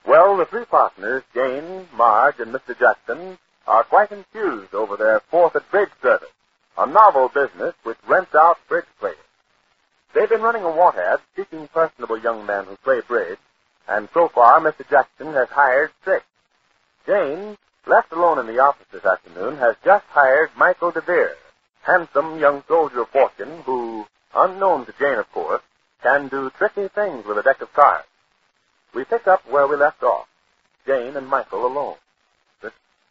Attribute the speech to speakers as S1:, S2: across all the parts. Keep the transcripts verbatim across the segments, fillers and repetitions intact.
S1: Well, the three partners, Jane, Marge, and Mister Jackson, are quite confused over their fourth at bridge service, a novel business which rents out bridge players. They've been running a want ad seeking personable young men who play bridge, and so far Mister Jackson has hired six. Jane, left alone in the office this afternoon, has just hired Michael DeVere, handsome young soldier of fortune who, unknown to Jane, of course, can do tricky things with a deck of cards. We pick up where we left off, Jane and Michael alone.
S2: But,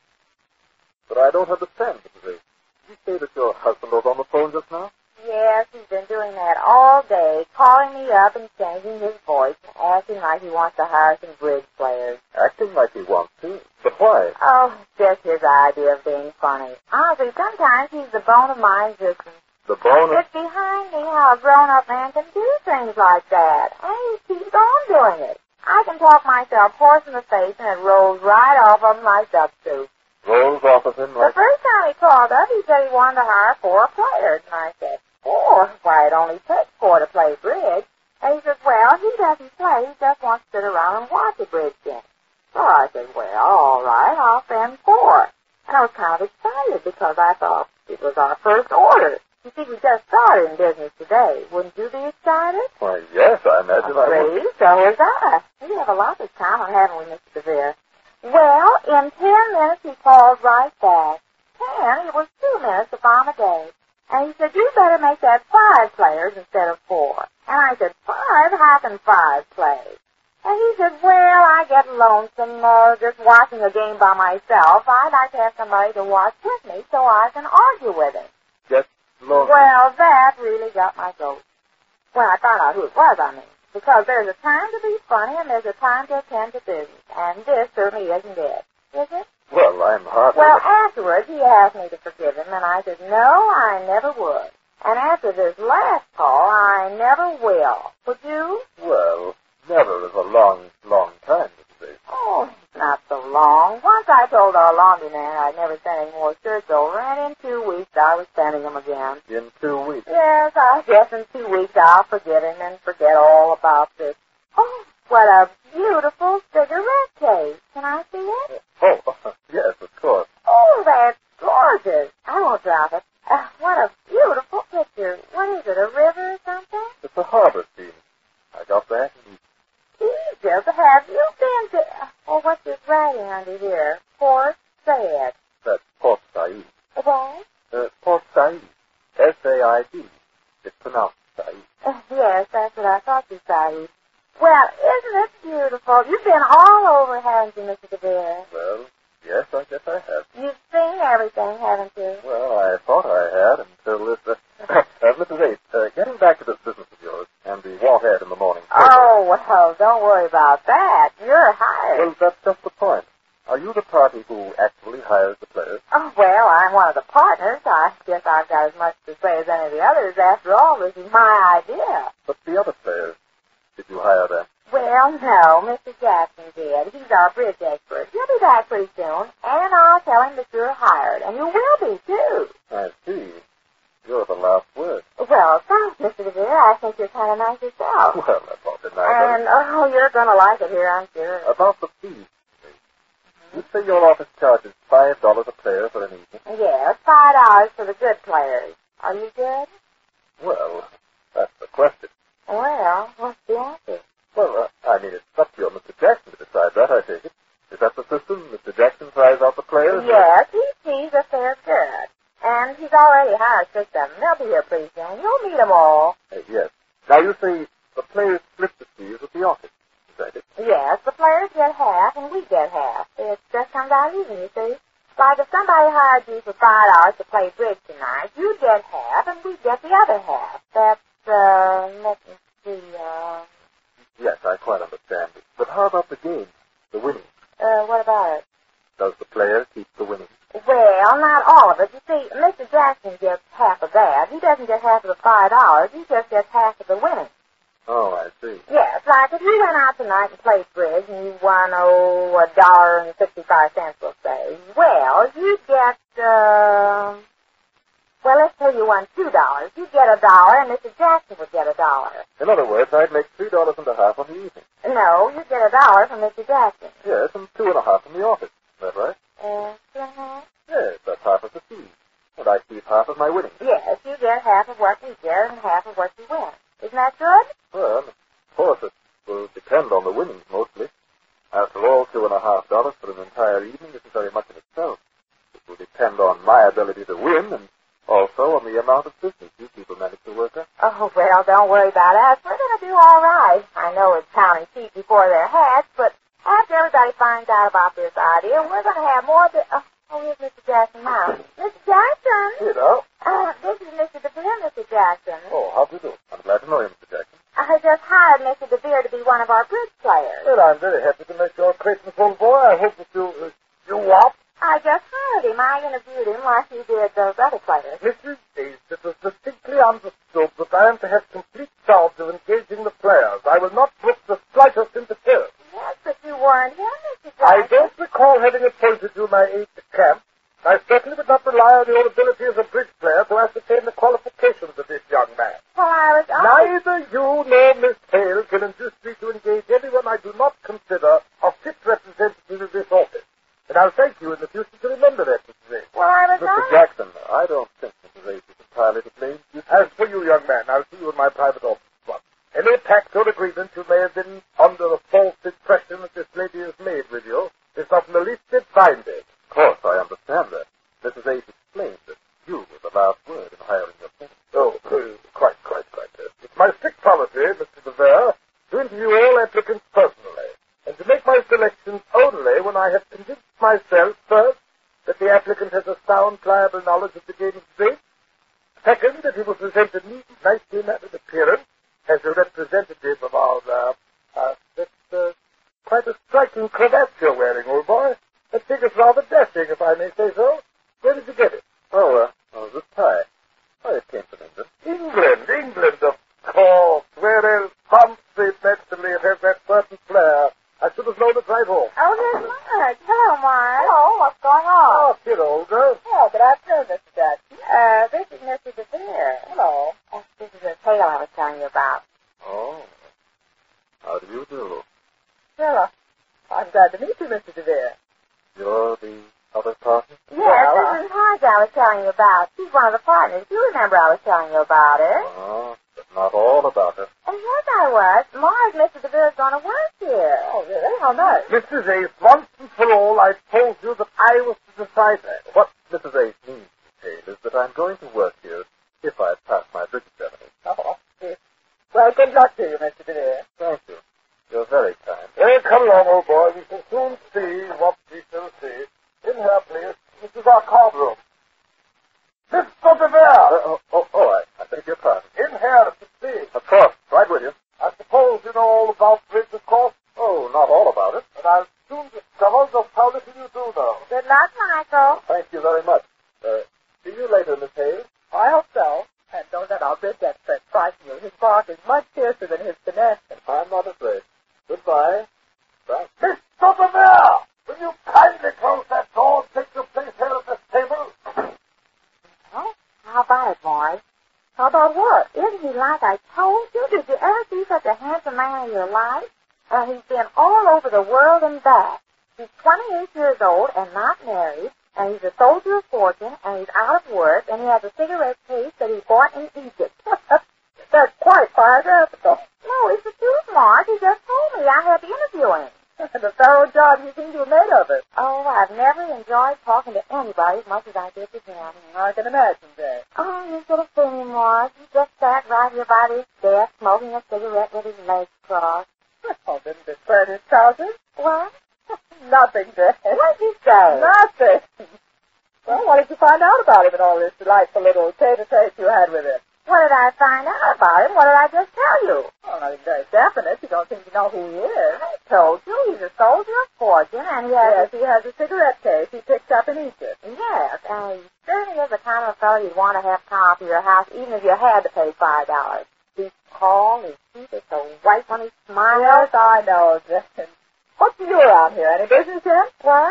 S2: but I don't understand, Missus A. Did you say that your husband was on the phone just now?
S3: Yes, he's been doing that all day, calling me up and changing his voice and acting like he wants to hire some bridge players.
S2: Acting like he wants to? But why?
S3: Oh, just his idea of being funny. Honestly, sometimes he's the bone of my existence.
S2: The bone of...
S3: It's behind me how a grown-up man can do things like that, and he keeps on doing it. I can talk myself hoarse in the face, and it rolls right off of him like duck soup.
S2: Rolls off of him like...
S3: The first time he called up, he said he wanted to hire four players, and I said, four? Why, it only takes four to play bridge. And he said, well, he doesn't play, he just wants to sit around and watch a bridge game. So I said, well, all right, I'll send four. And I was kind of excited because I thought it was our first order. You see, we just started in business today. Wouldn't you be excited?
S2: Why, yes, I imagine I would.
S3: See, so was I. We have a lot of time, haven't we, Mister DeVere? Well, in ten minutes he called right back. Ten? It was two minutes to bomb a day. And he said, you better make that five players instead of four. And I said, five? How can five play? And he said, well, I get lonesome uh, just watching a game by myself. I'd like to have somebody to watch with me so I can argue with him.
S2: Just lonesome?
S3: Well, that really got my goat. When I found out who it was, I mean. Because there's a time to be funny and there's a time to attend to business. And this certainly isn't it. Is it?
S2: Well, I'm hardly...
S3: Well, afterwards, he asked me to forgive him, and I said, no, I never would. And after this last call, I never will. Would you?
S2: Well, never is a long, long time, Missus A.
S3: Oh, not so long. Once I told our laundry man I'd never send any more shirts over, and in two weeks I was sending them again.
S2: In two weeks?
S3: Yes, I guess in two weeks I'll forgive him and forget all about this. Oh, what a beautiful cigarette case. Can I see it?
S2: Oh, yes, of course.
S3: Oh, that's gorgeous. I won't drop it. Uh, what a beautiful picture. What is it, a river or something?
S2: It's a harbor scene. I got that in
S3: Egypt. Have you been to... Oh, what's this writing under here? Port Said.
S2: That's Port Said.
S3: What?
S2: Uh, Port Said. S A I D. It's pronounced Said.
S3: Uh, yes, that's what I thought you said. Well, isn't it beautiful? You've been all over, haven't you, Mister DeVere?
S2: Well, yes, I guess I have.
S3: You've seen everything, haven't you?
S2: Well, I thought I had until this... Uh, uh, Missus A, uh, getting back to this business of yours and the want ad in the morning paper.
S3: Oh, well, don't worry about that. You're hired.
S2: Well, that's just the point. Are you the party who actually hires the players?
S3: Oh, well, I'm one of the partners. I guess I've got as much to say as any of the others. After all, this is my idea.
S2: But the other players, did you hire them?
S3: Well, no, Mister Jackson did. He's our bridge expert. He'll be back pretty soon, and I'll tell him that you're hired, and you will be, too.
S2: I see. You're the last word.
S3: Well, thanks, Mister DeVere. I think you're kind of nice yourself.
S2: Well, that's awfully nice.
S3: And, oh, you're going to like it here, I'm sure.
S2: About the fees, you say your office charges five dollars a player for an evening?
S3: Yes, five dollars for the good players. Are you good?
S2: Well, that's the question.
S3: Well, what's the answer?
S2: Well, uh, I mean, it's up to your Mister Jackson to decide that, I take it. Is that the system? Mister Jackson tries out the players?
S3: Yes, he sees if they're good. And he's already hired six of them. They'll be here pretty soon. You'll meet them all.
S2: Uh, yes. Now, you say the players split the fees with the office. Is that it?
S3: Yes, the players get half and we get half. It just comes out even, you see. Like if somebody hired you for five dollars to play bridge tonight, you get half and we get the other half. That's, uh, let me see, uh...
S2: Yes, I quite understand it. But how about the game, the winning?
S3: Uh, what about it?
S2: Does the player keep the winning?
S3: Well, not all of it. You see, Mister Jackson gets half of that. He doesn't get half of the five dollars. He just gets half of the winning.
S2: Oh, I see.
S3: Yes, like if you went out tonight and played bridge and you won, oh, a dollar and sixty-five cents, we'll say. Well, you get, uh, Well, let's say you won two dollars. You'd get a dollar, and Mister Jackson would get a dollar.
S2: In other words, I'd make three dollars and a half on the evening.
S3: No, you'd get a dollar from Mister Jackson.
S2: Yes, and two and a half from the office. Is that right?
S3: Uh, uh-huh.
S2: Yes, that's half of the fee. And I keep half of my winnings.
S3: Yes, you get half of what we get and half of what you win. Isn't that good?
S2: Well, of course, it will depend on the winnings mostly. After all, two and a half dollars for an entire evening isn't very much in itself. It will depend on my ability to win and also on the amount of business you people manage to work up.
S3: Oh, well, don't worry about us. We're going to do all right. I know it's counting sheep before their hats, but after everybody finds out about this idea, we're going to have more... Bi- oh, oh, here's Mister Jackson now. Mister Jackson!
S2: You know.
S3: Uh, this is Mister DeVere, Mister Jackson.
S2: Oh, how do you do? I'm glad to know you, Mister Jackson.
S3: I just hired Mister DeVere to be one of our bridge players.
S1: Well, I'm very happy to make your acquaintance, old boy. I hope that you... Uh, you what?
S3: I just hired him. I interviewed him like you did those other players.
S1: Missus Ace, it was distinctly understood that I am to have complete charge of engaging the players. I will not brook the slightest interference.
S3: Yes, but you weren't him, Mister Jackson.
S1: I don't recall having appointed you my aide de camp. I certainly would not rely on your ability as a bridge player to ascertain the qualifications of this young man.
S3: Well, I was...
S1: Neither you nor Miss Hale can induce me to engage anyone I do not consider a fit representative of this office. And I'll thank you in the future to remember that, Missus Ace.
S3: Well, I was...
S2: Mister Jackson, I don't think Missus Ace is entirely to blame.
S1: As for you, young man, I'll see you in my private office once. Any pact or agreement you may have been under a false impression that this lady has made with you is not in the least bit binding.
S2: Of course, I understand that. Missus Ace explained that you were the last word in hiring your friend.
S1: Oh, uh, quite, quite, quite. Uh, it's my strict policy, Mister DeVere, to interview all applicants personally, and to make my selections only when I have convinced myself, first, that the applicant has a sound, pliable knowledge of the game of bridge, second, that he will present a neat, nicely mannered appearance as a representative of our, uh, uh, that's, uh, quite a striking cravat you're wearing, old boy. That figure's rather dashing, if I may say so. Where did you get it?
S2: Oh, uh, oh, this tie. Oh, it came from England.
S1: England, England, of course. Where else? Fancy, naturally, it has that certain flair. I should have known it right home.
S3: Oh, there's Marge. Hello, Marge. Hello, what's going on?
S1: Oh, kid, old girl.
S3: Oh, good afternoon, Mister Jackson. Uh, this is Mister DeVere. Hello. Oh, this is the tale I was telling you about.
S2: Oh. How do you do?
S3: Well, I'm glad to meet you, Mister DeVere.
S2: You're the other partner?
S3: Yes, well, this is Marge I was telling you about. She's one of the partners. You remember I was telling you about her.
S2: Oh, but not all about her.
S3: And yes, I was. Marge, Mister DeVere's going to work here. Oh, really? How nice.
S1: Missus Ace, once and for all, I told you that I was to decide that.
S2: What Missus Ace means to say is that I'm going to work here if I pass my bridge examination.
S3: Oh, yes. Well, good luck to you, Mister DeVere.
S2: Thank you. You're very kind.
S1: Well, come along, old boy. We shall soon see what we shall see. In here, please. This is our card room. Mister DeVere!
S2: Uh, oh, oh, oh, I, I beg your pardon.
S1: In here, to see.
S2: Of course. Right with you.
S1: I suppose you know all about bridge, of course?
S2: Oh, not all about it.
S1: And I'll soon discover just how little you do know.
S3: Good luck, Michael.
S2: Thank you very much. Uh, see you later, Miss Hale.
S3: I hope so. And don't let our bridge expert frighten you. His bark is much fiercer than his finesse.
S2: I'm not afraid. Goodbye. Bye.
S1: Mister DeVere! Will you kindly close that door and take your place here at this table?
S3: Oh, how about it, Marge? How about what? Isn't he like I told you? Did you ever see such a handsome man in your life? And he's been all over the world and back. He's twenty-eight years old and not married, and he's a soldier of fortune, and he's out of work, and he has a cigarette case that he bought in Egypt. That's quite biographical. No, it's the truth, Marge. He just told me I had to interview him. The thorough job you seem to have made of it. Oh, I've never enjoyed talking to anybody as much as I did with him. I can imagine that. Oh, you should have seen him, Marge. He just sat right here by his desk, smoking a cigarette with his legs crossed. Oh, didn't it burn his trousers? What? Nothing, Dad. What did you say? Nothing. Well, what did you find out about him in all this delightful little tete-a-tete you had with him? What did I find out about him? What did I just tell you? Well, nothing very definite. You don't seem to know who he is. I told you he's a soldier of fortune, and he has... Yes, he has a cigarette case he picked up in Egypt. Yes, and he certainly is the kind of fellow you'd want to have come up to your house, even if you had to pay five dollars. He's tall, his teeth are so white when he smiles. Yes, I know, Jen. What do you do around here? Any business, Jen? What?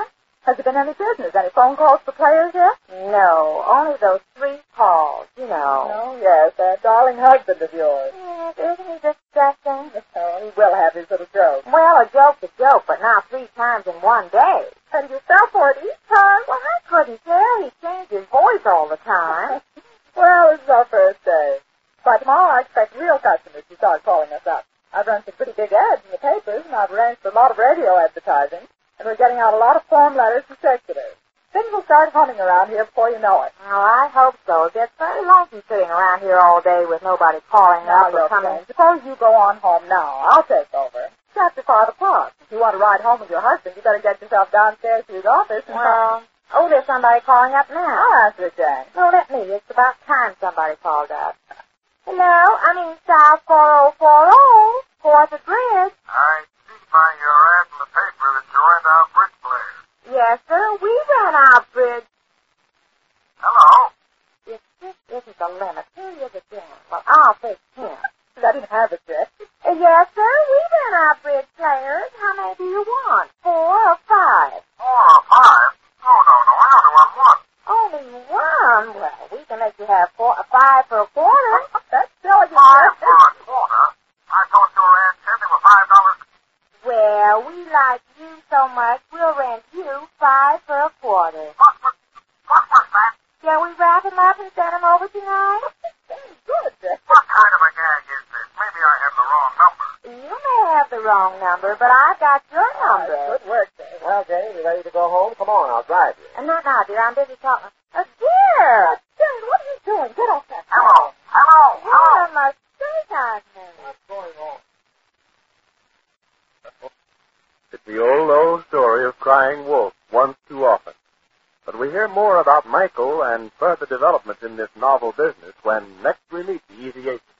S4: Has there been any business? Any phone calls for players yet?
S3: No, only those three calls, you know.
S4: Oh, yes, that darling husband of yours.
S3: Yes, isn't he disgusting?
S4: Oh, he will have his little joke.
S3: Well, a joke's a joke, but not three times in one day.
S4: And you fell for it each time?
S3: Well, I couldn't tell. He changed his voice all the time.
S4: Well, this is our first day. By tomorrow, I expect real customers to start calling us up. I've run some pretty big ads in the papers, and I've arranged for a lot of radio advertising, and we're getting out a lot of form letters and circulars. Things will start humming around here before you know it.
S3: Oh, I hope so. It gets very lonesome sitting around here all day with nobody calling
S4: Now,
S3: up or
S4: look,
S3: coming.
S4: Jane, suppose you go on home now. I'll take over. It's after five o'clock. If you want to ride home with your husband, you better get yourself downstairs to his office. And
S3: Well, oh, there's somebody calling up now.
S4: I'll answer it, Jane.
S3: No, let me. It's about time somebody called up. Hello, I mean South four oh four oh, Fourth and Bridge.
S1: I see by your ad in the paper that you rent out bridge players.
S3: Yes, sir, we ran our bridge.
S1: Hello?
S3: If this isn't the limit, here is again. Well, I'll take him.
S4: Let him have it, Jane.
S3: Uh, yes, sir, we ran our bridge players. How many do you want? Four or five?
S1: Four or five? No, no, no, I only want one.
S3: Only one? Well, we can let you have four, five for a quarter.
S4: That's silly.
S1: Five for a quarter? I thought your ad said they were five dollars.
S3: Well, we like you so much, we'll rent you five for a quarter.
S1: What was, what was that?
S3: Shall we wrap him up and send him over tonight?
S4: Good, Jane.
S1: What kind of a gag is this? Maybe I have the wrong number.
S3: You may have the wrong number, but I've got your number.
S4: Good work, Jane.
S2: Well, Jane, you ready to go home? Come on, I'll drive you.
S3: Uh, not now, dear. I'm busy talking. Uh, dear!
S4: Jane, what are you doing? Get off that.
S1: Hello, hello, hello.
S3: What a mistake I've made.
S2: What's going on?
S1: It's the old, old story of crying wolf once too often. But we hear more about Michael and further developments in this novel business when next we meet the Easy Agent.